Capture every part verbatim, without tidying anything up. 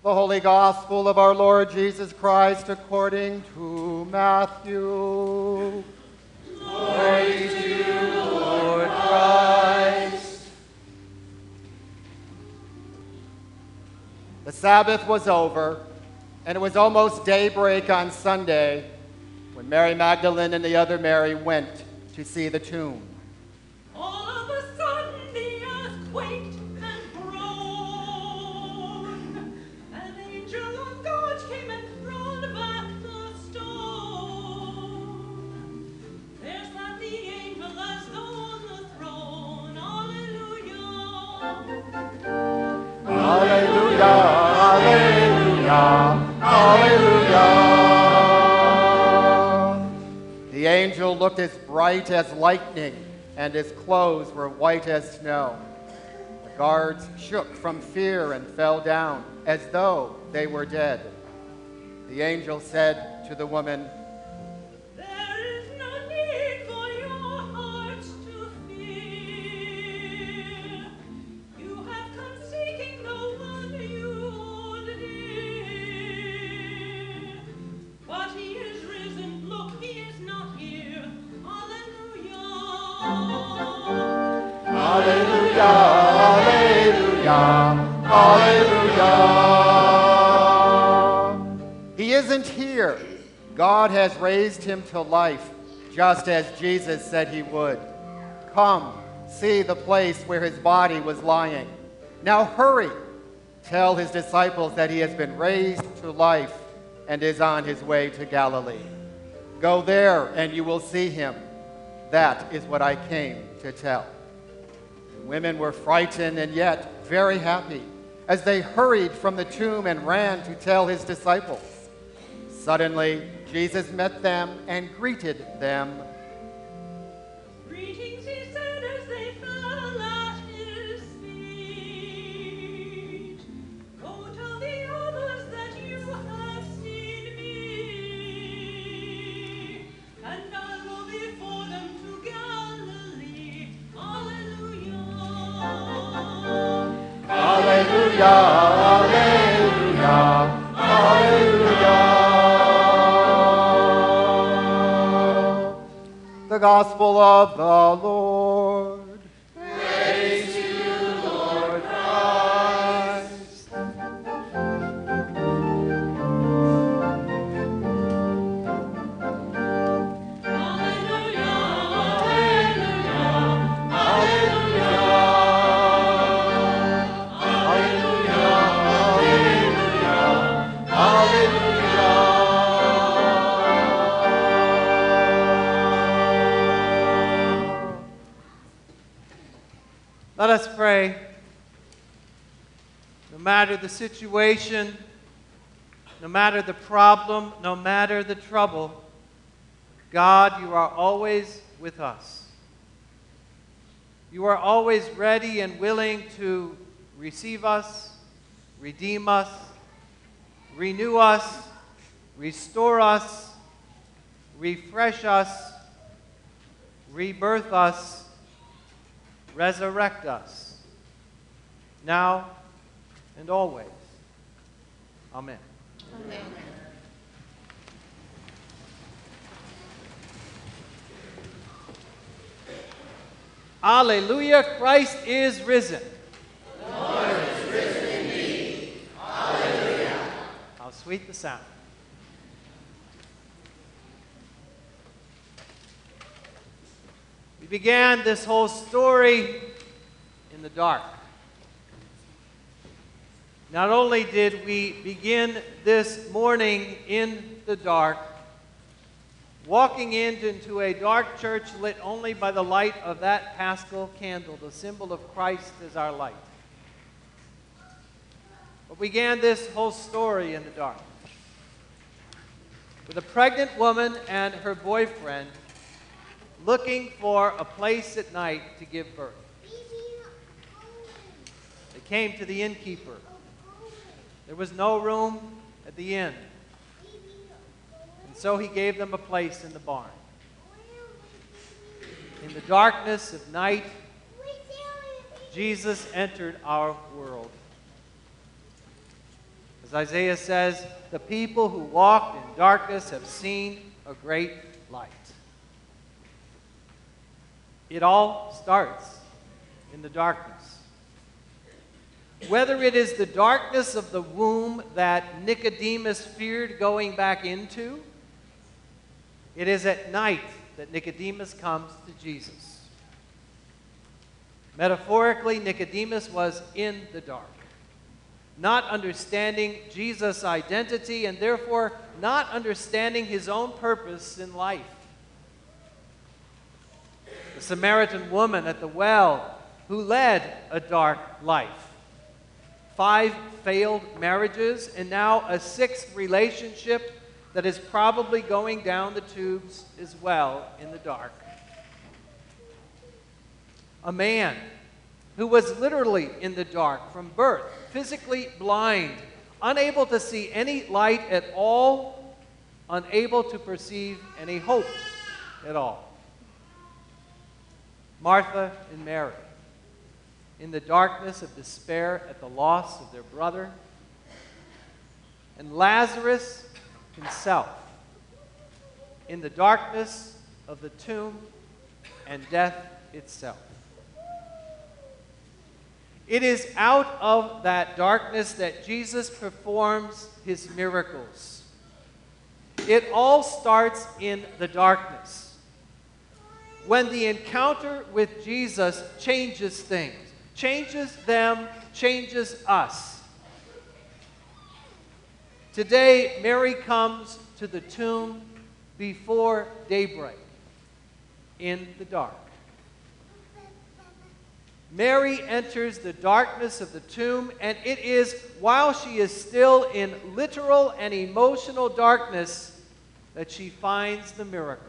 The Holy Gospel of our Lord Jesus Christ according to Matthew. Glory to you, Lord Christ. The Sabbath was over, and it was almost daybreak on Sunday when Mary Magdalene and the other Mary went to see the tomb. All of a sudden the earth quaked and groaned. An angel of God came and rolled back the stone. There sat the angel as though on the throne. Hallelujah. Hallelujah, hallelujah, hallelujah. The angel looked as bright as lightning, and his clothes were white as snow. The guards shook from fear and fell down as though they were dead. The angel said to the woman, There is no need for your hearts to fear. You have come seeking the one you hold dear. But he is risen. Look, he is not here. Hallelujah. Hallelujah, hallelujah, hallelujah. He isn't here. God has raised him to life, just as Jesus said he would. Come, see the place where his body was lying. Now hurry. Tell his disciples that he has been raised to life and is on his way to Galilee. Go there and you will see him. That is what I came to tell. The women were frightened and yet very happy as they hurried from the tomb and ran to tell his disciples. Suddenly, Jesus met them and greeted them. Greetings, he said as they fell at his feet. Go tell the others that you have seen me, and I will be for them to Galilee. Hallelujah. Hallelujah, hallelujah, hallelujah. The Gospel of the Lord. Praise to you, Lord Christ. Hallelujah, hallelujah, Hallelujah, hallelujah, hallelujah. Let us pray. No matter the situation, no matter the problem, no matter the trouble, God, you are always with us. You are always ready and willing to receive us, redeem us, renew us, restore us, refresh us, rebirth us, resurrect us, now and always. Amen. Amen. Alleluia, Christ is risen. The Lord is risen indeed. Hallelujah. How sweet the sound. We began this whole story in the dark. Not only did we begin this morning in the dark, walking into a dark church lit only by the light of that paschal candle, the symbol of Christ as our light. But we began this whole story in the dark with a pregnant woman and her boyfriend looking for a place at night to give birth. They came to the innkeeper. There was no room at the inn. And so he gave them a place in the barn. In the darkness of night, Jesus entered our world. As Isaiah says, the people who walked in darkness have seen a great light. It all starts in the darkness. Whether it is the darkness of the womb that Nicodemus feared going back into, it is at night that Nicodemus comes to Jesus. Metaphorically, Nicodemus was in the dark, not understanding Jesus' identity and therefore not understanding his own purpose in life. The Samaritan woman at the well who led a dark life. Five failed marriages and now a sixth relationship that is probably going down the tubes as well in the dark. A man who was literally in the dark from birth, physically blind, unable to see any light at all, unable to perceive any hope at all. Martha and Mary, in the darkness of despair at the loss of their brother, and Lazarus himself, in the darkness of the tomb and death itself. It is out of that darkness that Jesus performs his miracles. It all starts in the darkness, when the encounter with Jesus changes things, changes them, changes us. Today, Mary comes to the tomb before daybreak, in the dark. Mary enters the darkness of the tomb, and it is while she is still in literal and emotional darkness that she finds the miracle.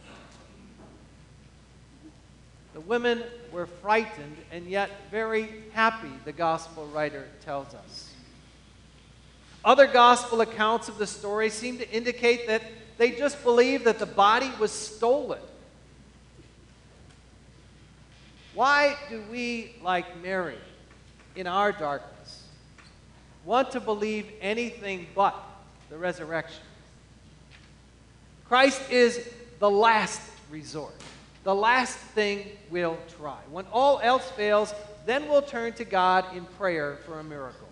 The women were frightened and yet very happy, the gospel writer tells us. Other gospel accounts of the story seem to indicate that they just believed that the body was stolen. Why do we, like Mary, in our darkness, want to believe anything but the resurrection? Christ is the last resort. The last thing we'll try. When all else fails, then we'll turn to God in prayer for a miracle.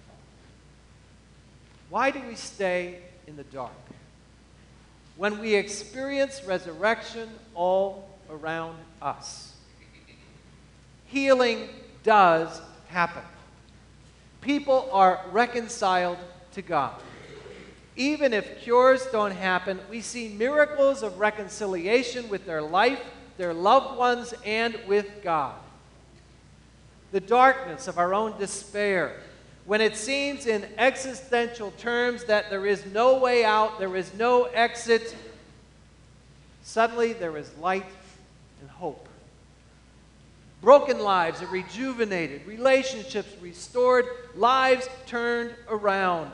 Why do we stay in the dark when we experience resurrection all around us? Healing does happen. People are reconciled to God. Even if cures don't happen, we see miracles of reconciliation with their life, their loved ones, and with God. The darkness of our own despair, when it seems in existential terms that there is no way out, there is no exit, suddenly there is light and hope. Broken lives are rejuvenated, relationships restored, lives turned around.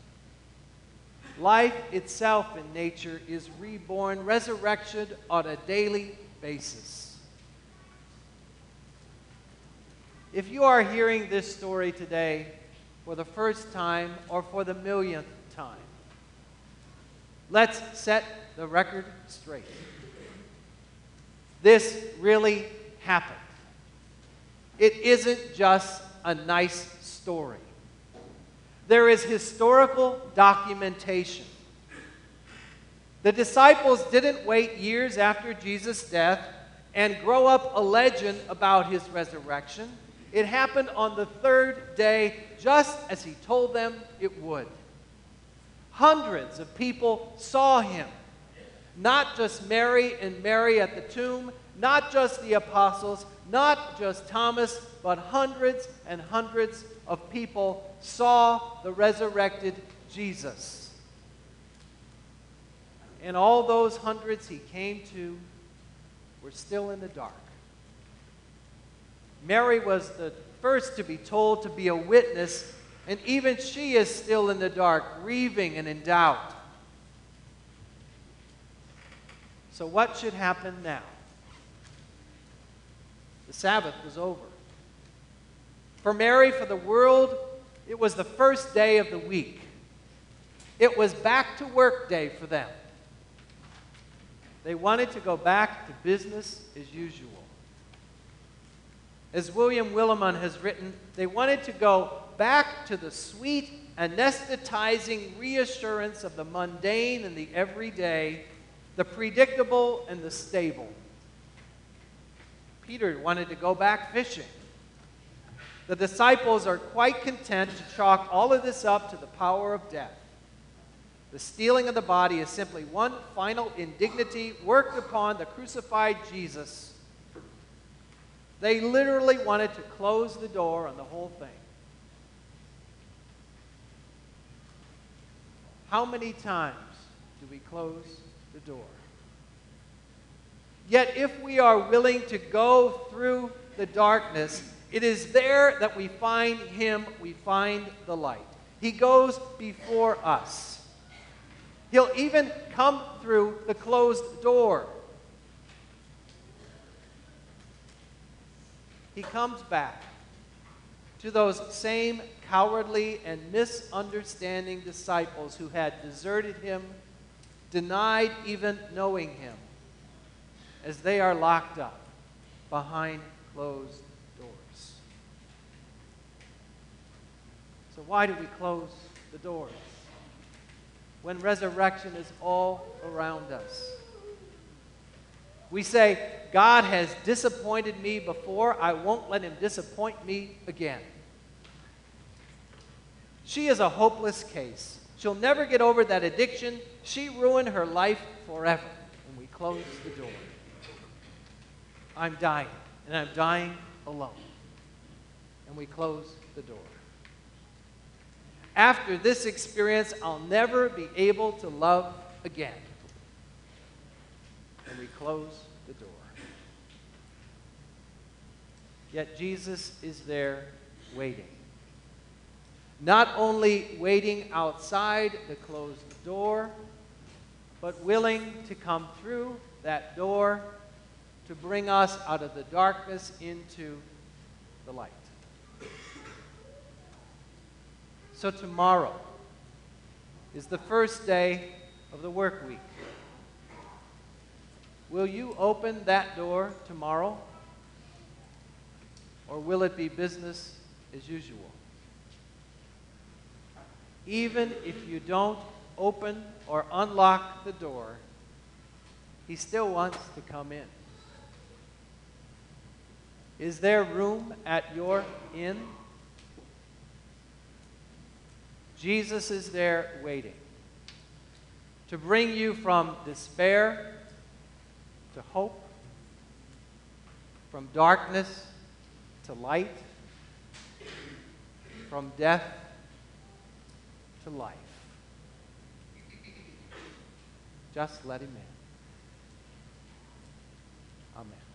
Life itself in nature is reborn, resurrected on a daily basis. If you are hearing this story today for the first time or for the millionth time, let's set the record straight. This really happened. It isn't just a nice story. There is historical documentation. The disciples didn't wait years after Jesus' death and grow up a legend about his resurrection. It happened on the third day, just as he told them it would. Hundreds of people saw him. Not just Mary and Mary at the tomb, not just the apostles, not just Thomas, but hundreds and hundreds of people saw the resurrected Jesus. And all those hundreds he came to were still in the dark. Mary was the first to be told to be a witness, and even she is still in the dark, grieving and in doubt. So what should happen now? The Sabbath was over. For Mary, for the world, It was the first day of the week. It was back to work day for them. They wanted to go back to business as usual. As William Willimon has written, they wanted to go back to the sweet, anesthetizing reassurance of the mundane and the everyday, the predictable and the stable. Peter wanted to go back fishing. The disciples are quite content to chalk all of this up to the power of death. The stealing of the body is simply one final indignity worked upon the crucified Jesus. They literally wanted to close the door on the whole thing. How many times do we close the door? Yet if we are willing to go through the darkness, it is there that we find Him, we find the light. He goes before us. He'll even come through the closed door. He comes back to those same cowardly and misunderstanding disciples who had deserted Him, denied even knowing Him, as they are locked up behind closed doors. So why do we close the doors when resurrection is all around us? We say, God has disappointed me before, I won't let Him disappoint me again. She is a hopeless case. She'll never get over that addiction. She ruined her life forever. And we close the door. I'm dying, and I'm dying alone. And we close the door. After this experience, I'll never be able to love again. And we close the door. Yet Jesus is there waiting. Not only waiting outside the closed door, but willing to come through that door to bring us out of the darkness into the light. So tomorrow is the first day of the work week. Will you open that door tomorrow? Or will it be business as usual? Even if you don't open or unlock the door, He still wants to come in. Is there room at your inn? Jesus is there waiting to bring you from despair to hope, from darkness to light, from death to life. Just let Him in. Amen.